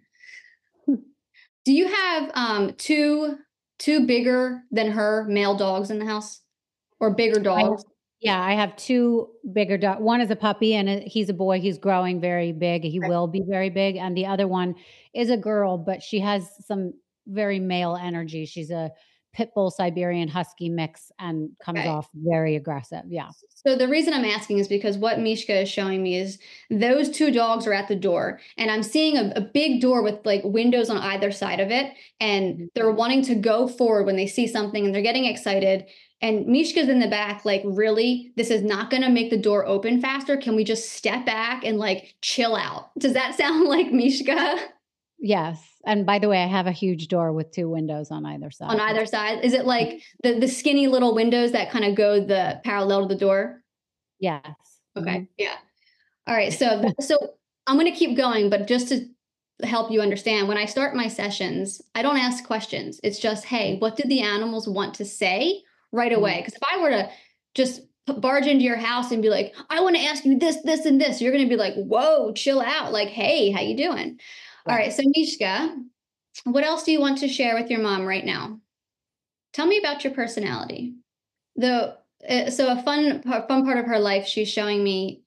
Do you have um, two, two bigger than her male dogs in the house, or bigger dogs? I, yeah, I have two bigger dogs. One is a puppy, and he's a boy. He's growing very big. He Okay. will be very big. And the other one is a girl, but she has some very male energy. She's a pit bull Siberian husky mix and comes Okay. off very aggressive. Yeah. So the reason I'm asking is because what Mishka is showing me is those two dogs are at the door, and I'm seeing a, a big door with like windows on either side of it, and they're wanting to go forward when they see something, and they're getting excited. And Mishka's in the back, like, really, this is not going to make the door open faster. Can we just step back and like chill out? Does that sound like Mishka? Yes. And by the way, I have a huge door with two windows on either side. On either side? Is it like the, the skinny little windows that kind of go the parallel to the door? Yes. Okay. Mm-hmm. Yeah. All right. So, so I'm going to keep going, but just to help you understand, when I start my sessions, I don't ask questions. It's just, hey, what do the animals want to say right away? Because if I were to just barge into your house and be like, I want to ask you this, this, and this, you're going to be like, whoa, chill out. Like, hey, how you doing? All right. So Mishka, what else do you want to share with your mom right now? Tell me about your personality. The uh, so a fun fun part of her life, she's showing me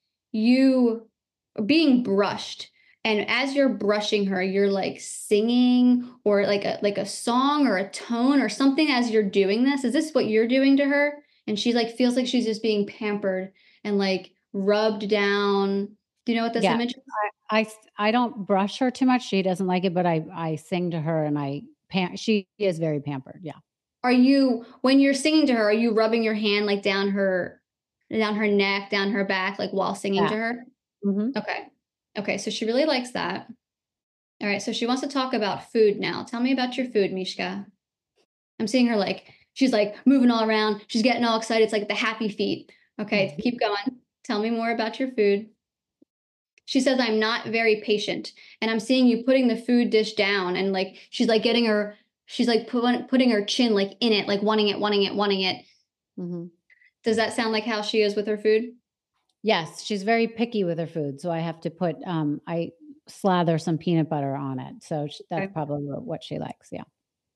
you being brushed, and as you're brushing her, you're like singing or like a like a song or a tone or something as you're doing this. Is this what you're doing to her? And she like feels like she's just being pampered and like rubbed down. Do you know what this Yeah. image is? I, I, I don't brush her too much. She doesn't like it, but I, I sing to her and I, pam- she is very pampered. Yeah. Are you, when you're singing to her, are you rubbing your hand like down her, down her neck, down her back, like while singing Yeah. to her? Mm-hmm. Okay. Okay. So she really likes that. All right. So she wants to talk about food now. Tell me about your food, Mishka. I'm seeing her like, she's like moving all around. She's getting all excited. It's like the happy feet. Okay. Mm-hmm. Keep going. Tell me more about your food. She says, I'm not very patient. And I'm seeing you putting the food dish down and like, she's like getting her, she's like put, putting her chin like in it, like wanting it, wanting it, wanting it. Mm-hmm. Does that sound like how she is with her food? Yes. She's very picky with her food. So I have to put, um, I slather some peanut butter on it. So she, that's okay. Probably what she likes. Yeah.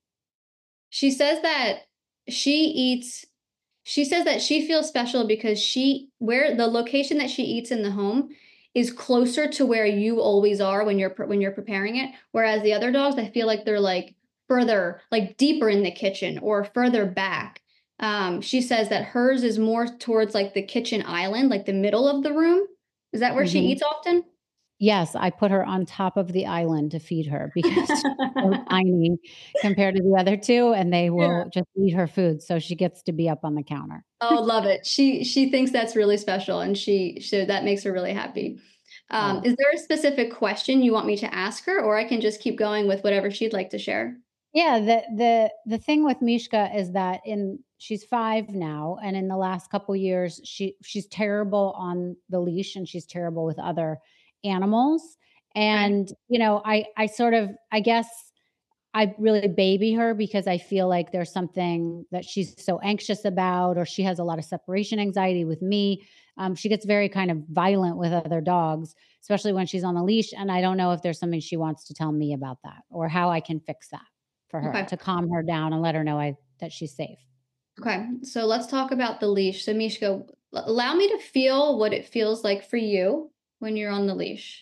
She says that she eats, she says that she feels special because she, where the location that she eats in the home is closer to where you always are when you're when you're preparing it. Whereas the other dogs, I feel like they're like further, like deeper in the kitchen or further back. Um, she says that hers is more towards like the kitchen island, like the middle of the room. Is that where mm-hmm. she eats often? Yes, I put her on top of the island to feed her because she's so tiny compared to the other two, and they will yeah. just eat her food. So she gets to be up on the counter. Oh, love it. She she thinks that's really special, and she so that makes her really happy. Um, yeah. Is there a specific question you want me to ask her, or I can just keep going with whatever she'd like to share? Yeah, the the the thing with Mishka is that in she's five now, and in the last couple of years, she she's terrible on the leash, and she's terrible with other animals. And right. you know, I I sort of I guess I really baby her because I feel like there's something that she's so anxious about, or she has a lot of separation anxiety with me. Um, she gets very kind of violent with other dogs, especially when she's on the leash. And I don't know if there's something she wants to tell me about that or how I can fix that for her okay. to calm her down and let her know I, that she's safe. Okay. So let's talk about the leash. So Mishka, allow me to feel what it feels like for you when you're on the leash.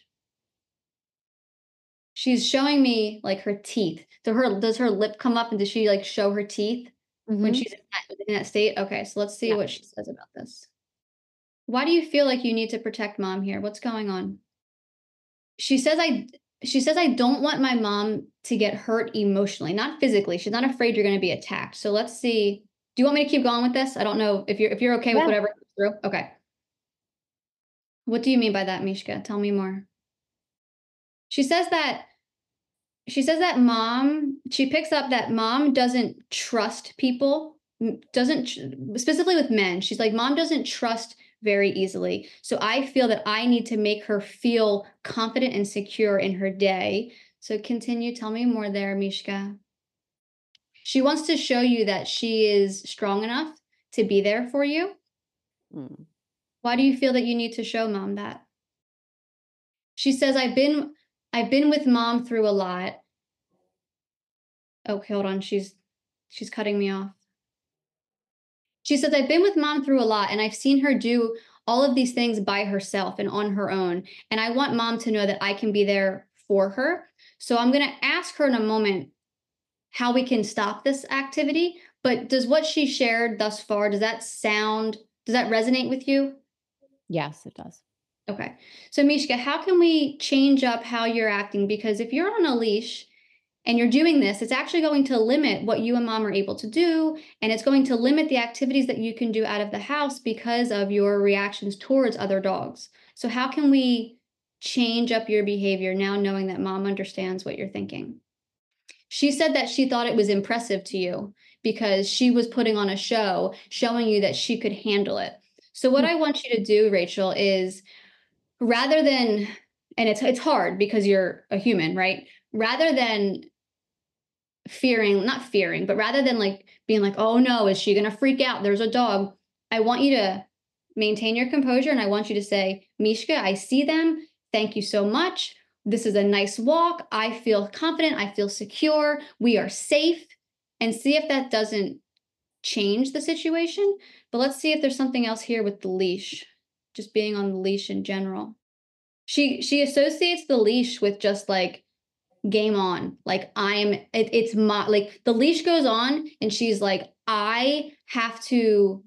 She's showing me like her teeth. So her, does her lip come up and does she like show her teeth mm-hmm. when she's in that, in that state? Okay. So let's see yeah. what she says about this. Why do you feel like you need to protect mom here? What's going on? She says, I, she says, I don't want my mom to get hurt emotionally, not physically. She's not afraid you're going to be attacked. So let's see. Do you want me to keep going with this? I don't know if you're, if you're okay yeah. with whatever comes through. Okay. What do you mean by that, Mishka? Tell me more. She says that she says that mom, she picks up that mom doesn't trust people, doesn't specifically with men. She's like, mom doesn't trust very easily. So I feel that I need to make her feel confident and secure in her day. So continue. Tell me more there, Mishka. She wants to show you that she is strong enough to be there for you. Mm. Why do you feel that you need to show mom that? She says, I've been, I've been with mom through a lot. Okay, hold on. She's, she's cutting me off. She says, I've been with mom through a lot and I've seen her do all of these things by herself and on her own. And I want mom to know that I can be there for her. So I'm going to ask her in a moment how we can stop this activity. But does what she shared thus far, does that sound, does that resonate with you? Yes, it does. Okay. So Mishka, how can we change up how you're acting? Because if you're on a leash and you're doing this, it's actually going to limit what you and mom are able to do. And it's going to limit the activities that you can do out of the house because of your reactions towards other dogs. So how can we change up your behavior now knowing that mom understands what you're thinking? She said that she thought it was impressive to you because she was putting on a show, showing you that she could handle it. So what I want you to do, Rachel, is rather than, and it's it's hard because you're a human, right? Rather than fearing, not fearing, but rather than like being like, oh no, is she going to freak out? There's a dog. I want you to maintain your composure. And I want you to say, Mishka, I see them. Thank you so much. This is a nice walk. I feel confident. I feel secure. We are safe. And see if that doesn't change the situation. But let's see if there's something else here with the leash, just being on the leash in general. She, she associates the leash with just like, game on. Like I'm, it, it's my, like the leash goes on and she's like, I have to,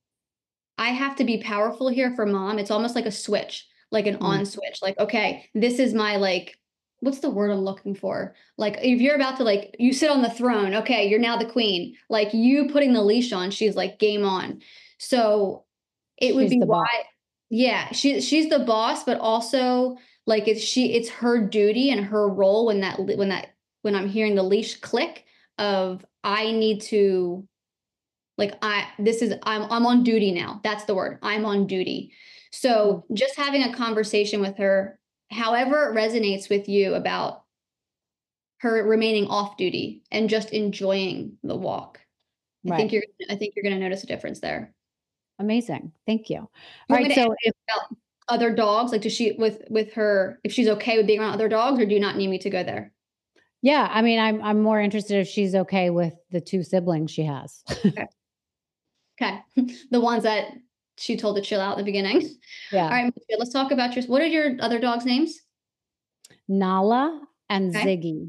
I have to be powerful here for mom. It's almost like a switch, like an mm. on switch. Like, okay, this is my, like, what's the word I'm looking for? Like if you're about to like, you sit on the throne, okay, you're now the queen, like you putting the leash on, she's like game on. So it she's would be why, boss. yeah, she, she's the boss, but also like it's she, it's her duty and her role when that, when that, when I'm hearing the leash click of, I need to, like, I, this is, I'm, I'm on duty now. That's the word. I'm on duty. So just having a conversation with her, however it resonates with you about her remaining off duty and just enjoying the walk. I right. think you're, I think you're going to notice a difference there. Amazing. Thank you. All you right. So if other dogs, like does she with with her, if she's okay with being around other dogs, or do you not need me to go there? Yeah, I mean, I'm I'm more interested if she's okay with the two siblings she has. Okay. Okay. The ones that she told to chill out at the beginning. Yeah. All right, let's talk about your, what are your other dogs' names? Nala and okay. Ziggy.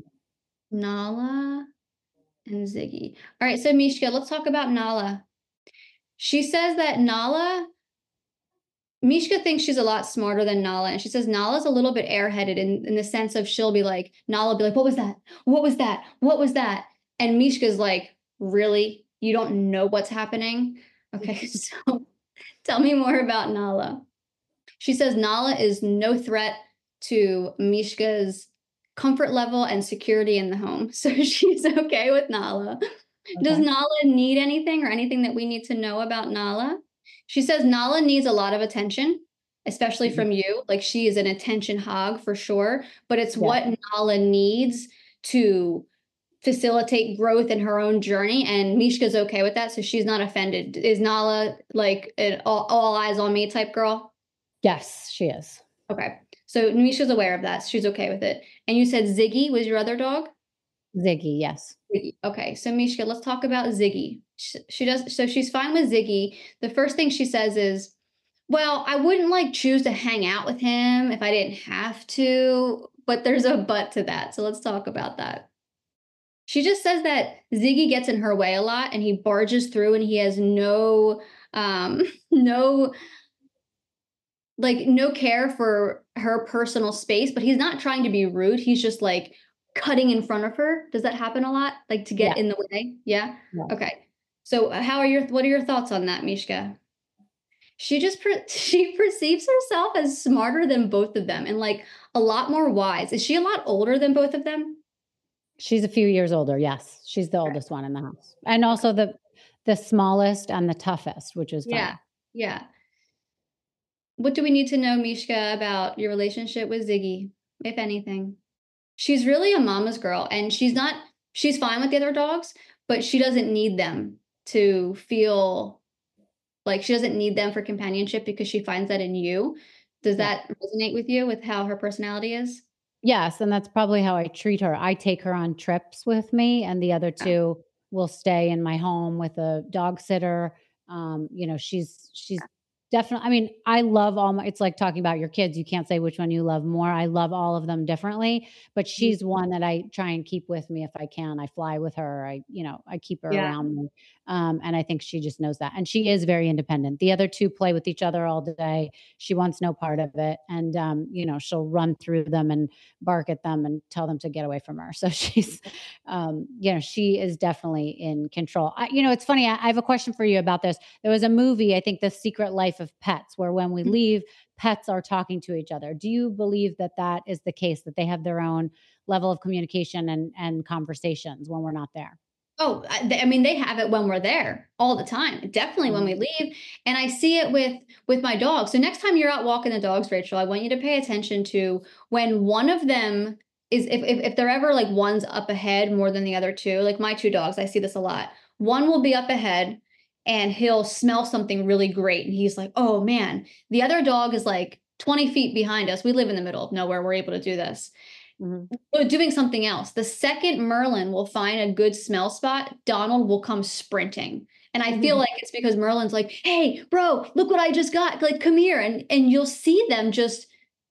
Nala and Ziggy. All right, so Mishka, let's talk about Nala. She says that Nala, Mishka thinks she's a lot smarter than Nala. And she says Nala's a little bit airheaded in, in the sense of she'll be like, Nala will be like, what was that? What was that? What was that? And Mishka's like, really? You don't know what's happening? Okay, so tell me more about Nala. She says Nala is no threat to Mishka's comfort level and security in the home. So she's okay with Nala. Okay. Does Nala need anything or anything that we need to know about Nala? She says Nala needs a lot of attention, especially mm-hmm. from you. Like she is an attention hog for sure, but it's yeah. what Nala needs to facilitate growth in her own journey. And Mishka's okay with that. So she's not offended. Is Nala like an all, all eyes on me type girl? Yes, she is. Okay. So Mishka's aware of that. So she's okay with it. And you said Ziggy was your other dog? Ziggy, yes. Ziggy. Okay. So Mishka, let's talk about Ziggy. She, she does. So she's fine with Ziggy. The first thing she says is, well, I wouldn't like choose to hang out with him if I didn't have to, but there's a but to that. So let's talk about that. She just says that Ziggy gets in her way a lot and he barges through and he has no, um, no, like no care for her personal space, but he's not trying to be rude. He's just like cutting in front of her. Does that happen a lot? Like to get yeah. in the way? Yeah? yeah. Okay. So how are your, what are your thoughts on that, Mishka? She just, per- she perceives herself as smarter than both of them and like a lot more wise. Is she a lot older than both of them? She's a few years older. Yes. She's the oldest one in the house. And also the the smallest and the toughest, which is Yeah. fun. Yeah. What do we need to know, Mishka, about your relationship with Ziggy, if anything? She's really a mama's girl, and she's not, she's fine with the other dogs, but she doesn't need them to feel like she doesn't need them for companionship because she finds that in you. Does Yeah. that resonate with you with how her personality is? Yes, and that's probably how I treat her. I take her on trips with me, and the other Yeah. two will stay in my home with a dog sitter. Um, you know, she's she's definitely, I mean, I love all my, it's like talking about your kids. You can't say which one you love more. I love all of them differently, but she's one that I try and keep with me if I can. I fly with her. I, you know, I keep her Yeah. around me. Um, and I think she just knows that. And she is very independent. The other two play with each other all day. She wants no part of it. And, um, you know, she'll run through them and bark at them and tell them to get away from her. So she's, um, you know, she is definitely in control. I, you know, it's funny. I, I have a question for you about this. There was a movie, I think, The Secret Life of Pets, where when we leave, pets are talking to each other. Do you believe that that is the case, that they have their own level of communication and, and conversations when we're not there? Oh, I, th- I mean, they have it when we're there all the time. Definitely when we leave, and I see it with with my dogs. So next time you're out walking the dogs, Rachel, I want you to pay attention to when one of them is, if if, if they're ever like one's up ahead more than the other two. Like my two dogs, I see this a lot. One will be up ahead, and he'll smell something really great, and he's like, "Oh man!" The other dog is like twenty feet behind us. We live in the middle of nowhere. We're able to do this. Mm-hmm. Doing something else. The second Merlin will find a good smell spot, Donald will come sprinting. And I feel like it's because Merlin's like, "Hey, bro, look what I just got. Like, come here." And and you'll see them just,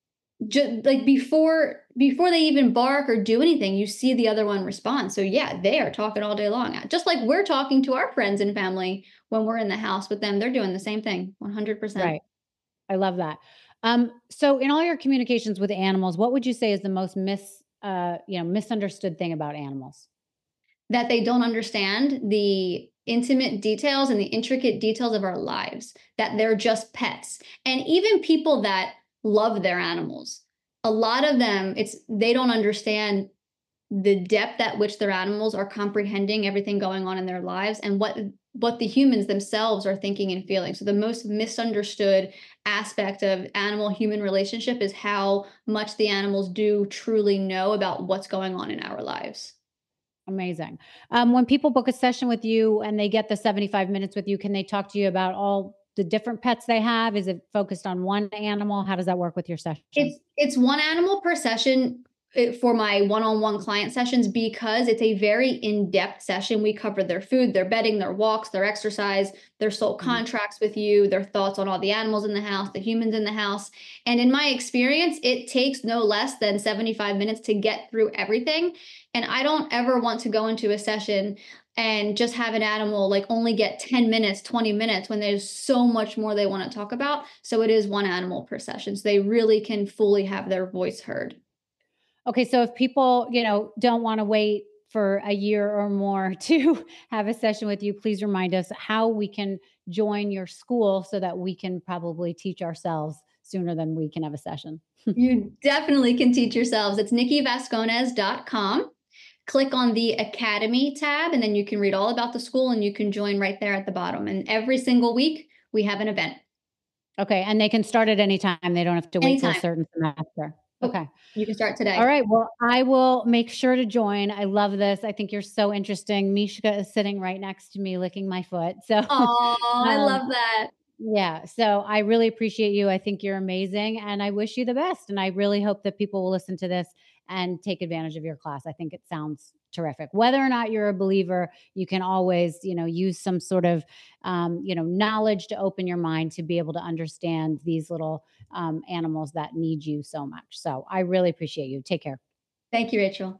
just like before before they even bark or do anything, you see the other one respond. So yeah, they are talking all day long. Just like we're talking to our friends and family when we're in the house with them, they're doing the same thing, one hundred percent. Right. I love that. Um, so in all your communications with animals, what would you say is the most mis, uh, you know, misunderstood thing about animals? That they don't understand the intimate details and the intricate details of our lives, that they're just pets. And even people that love their animals, a lot of them, it's, they don't understand the depth at which their animals are comprehending everything going on in their lives and what what the humans themselves are thinking and feeling. So the most misunderstood aspect of animal human relationship is how much the animals do truly know about what's going on in our lives. Amazing. Um, when people book a session with you and they get the seventy-five minutes with you, can they talk to you about all the different pets they have? Is it focused on one animal? How does that work with your sessions? It's it's one animal per session for my one-on-one client sessions because it's a very in-depth session. We cover their food, their bedding, their walks, their exercise, their soul contracts with you, their thoughts on all the animals in the house, the humans in the house. And in my experience, it takes no less than seventy-five minutes to get through everything. And I don't ever want to go into a session and just have an animal like only get ten minutes, twenty minutes when there's so much more they want to talk about. So it is one animal per session. So they really can fully have their voice heard. Okay, so if people, you know, don't want to wait for a year or more to have a session with you, please remind us how we can join your school so that we can probably teach ourselves sooner than we can have a session. You definitely can teach yourselves. It's nikki vasconez dot com. Click on the Academy tab, and then you can read all about the school, and you can join right there at the bottom. And every single week, we have an event. Okay, and they can start at any time. They don't have to wait Anytime. for a certain semester. Okay. You can start today. All right. Well, I will make sure to join. I love this. I think you're so interesting. Mishka is sitting right next to me, licking my foot. So, Oh, I um, love that. yeah. So I really appreciate you. I think you're amazing, and I wish you the best. And I really hope that people will listen to this and take advantage of your class. I think it sounds terrific. Whether or not you're a believer, you can always, you know, use some sort of, um, you know, knowledge to open your mind to be able to understand these little um, animals that need you so much. So I really appreciate you. Take care. Thank you, Rachel.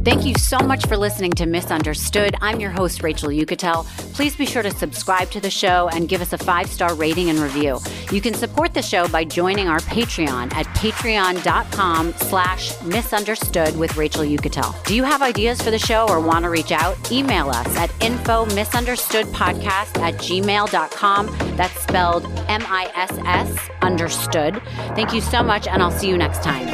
Thank you so much for listening to Misunderstood. I'm your host, Rachel Yucatel. Please be sure to subscribe to the show and give us a five-star rating and review. You can support the show by joining our Patreon at patreon.com slash misunderstood with Rachel Yucatel. Do you have ideas for the show or want to reach out? Email us at info misunderstoodpodcast at gmail dot com. That's spelled M I S S understood. Thank you so much, and I'll see you next time.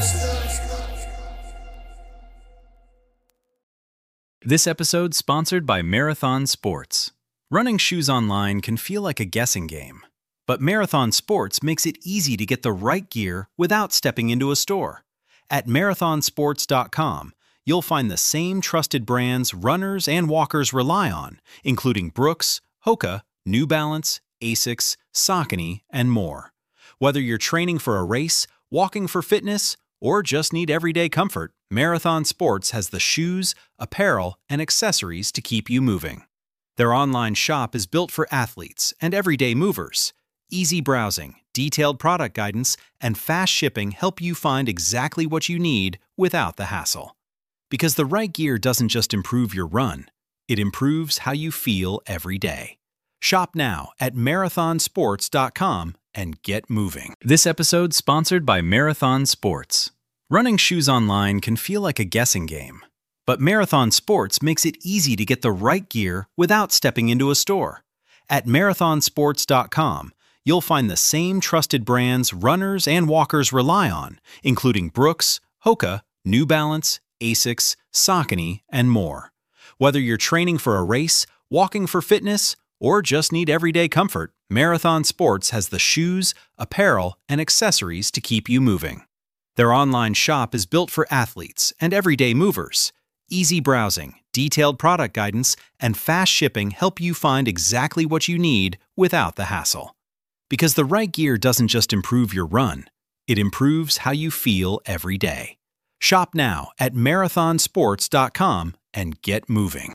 This episode sponsored by Marathon Sports. Running shoes online can feel like a guessing game, but Marathon Sports makes it easy to get the right gear without stepping into a store. At marathon sports dot com, you'll find the same trusted brands runners and walkers rely on, including Brooks, Hoka, New Balance, Asics, Saucony, and more. Whether you're training for a race, walking for fitness, or just need everyday comfort, Marathon Sports has the shoes, apparel, and accessories to keep you moving. Their online shop is built for athletes and everyday movers. Easy browsing, detailed product guidance, and fast shipping help you find exactly what you need without the hassle. Because the right gear doesn't just improve your run, it improves how you feel every day. Shop now at marathon sports dot com and get moving. This episode sponsored by Marathon Sports. Running shoes online can feel like a guessing game, but Marathon Sports makes it easy to get the right gear without stepping into a store. At marathon sports dot com, you'll find the same trusted brands runners and walkers rely on, including Brooks, Hoka, New Balance, Asics, Saucony, and more. Whether you're training for a race, walking for fitness, or just need everyday comfort, Marathon Sports has the shoes, apparel, and accessories to keep you moving. Their online shop is built for athletes and everyday movers. Easy browsing, detailed product guidance, and fast shipping help you find exactly what you need without the hassle. Because the right gear doesn't just improve your run, it improves how you feel every day. Shop now at marathon sports dot com and get moving.